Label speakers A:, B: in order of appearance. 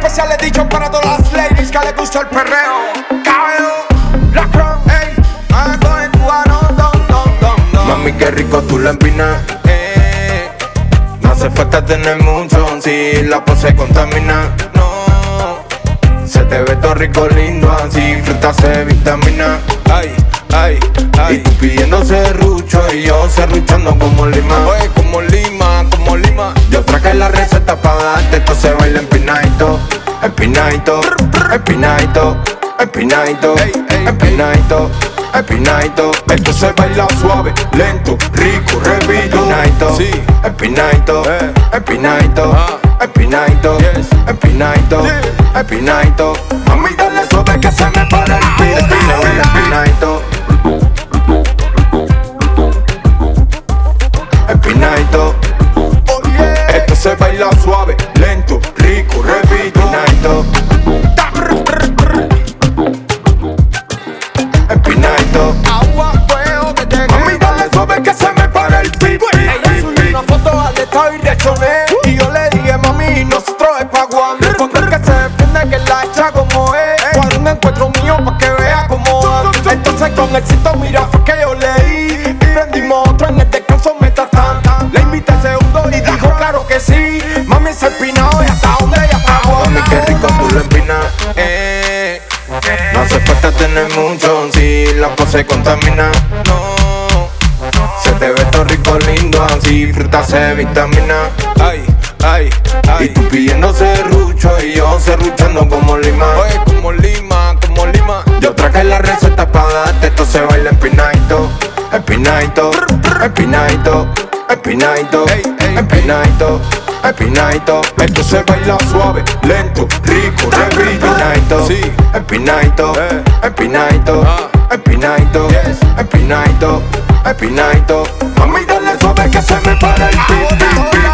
A: especial he dicho para todas las ladies que les gusta el perreo. Cabello, la crown, ey, coge tu ano, don.
B: Mami, qué rico tú la empinas. No hace falta tener mucho si la pose contamina. No, se te ve todo rico, lindo así, fruta se vitamina. Ay, ay, ay. Y tú pidiendo serrucho y yo serruchando como lima. Oye, como lima, como lima. Yo traje la receta pa' darte, esto se baila empinadito, empinadito, empinadito, empinadito, empinadito, empinadito. Esto se baila suave, lento, rico, repito. Empinadito, sí, empinadito, empinadito, empinadito, empinadito, empinadito. Mami, dale suave que se me para el pito. Esto se baila empinadito, empinadito. Esto se baila suave, lento, rico, repito. Empinadito, empinadito.
A: Agua, fuego, que te
B: Mami, dale suave que se me para el pipi.
A: Ella subió una foto al estado y reaccioné. Y yo le dije, mami, nosotros es pa' Guam. Cuando el que se defiende que la echa como es. Para un encuentro mío pa' que vea cómo van. Entonces con éxito, mira, fue que yo leí. Y prendimos otro en el descanso me tratan. Le invité al segundo y dijo, claro que sí. Mami se empinado y hasta donde ella está.
B: Mami, qué rico tú la empinas. No hace falta tener mucho si la pose contamina. No, se te ve todo rico, lindo así, fruta se vitamina. Ay, ay, ay. Y tú pidiendo serrucho y yo serruchando como lima. Oye, como lima, como lima. Yo traje la receta pa' darte, esto se baila empinadito, empinadito, empinadito, empinadito, empinadito, empinadito. Esto se baila suave, lento, rico, repito. Empinadito, sí, empinadito, empinadito, empinadito, empinadito, empinadito. Mami, dale suave que se me para el pipi.